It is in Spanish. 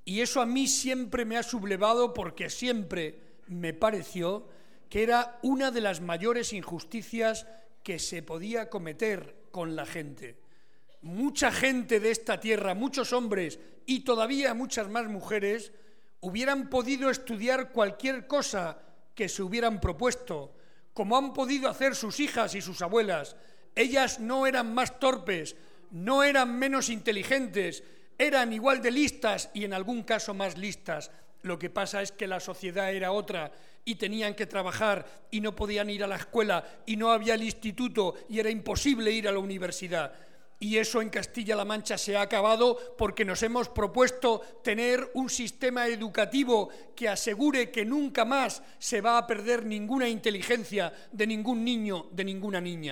Y eso a mí siempre me ha sublevado porque siempre me pareció que era una de las mayores injusticias que se podía cometer con la gente. Mucha gente de esta tierra, muchos hombres y todavía muchas más mujeres, hubieran podido estudiar cualquier cosa que se hubieran propuesto, como han podido hacer sus hijas y sus abuelas. Ellas no eran más torpes, no eran menos inteligentes, eran igual de listas y en algún caso más listas. Lo que pasa es que la sociedad era otra y tenían que trabajar y no podían ir a la escuela y no había el instituto y era imposible ir a la universidad. Y eso en Castilla-La Mancha se ha acabado porque nos hemos propuesto tener un sistema educativo que asegure que nunca más se va a perder ninguna inteligencia de ningún niño, de ninguna niña.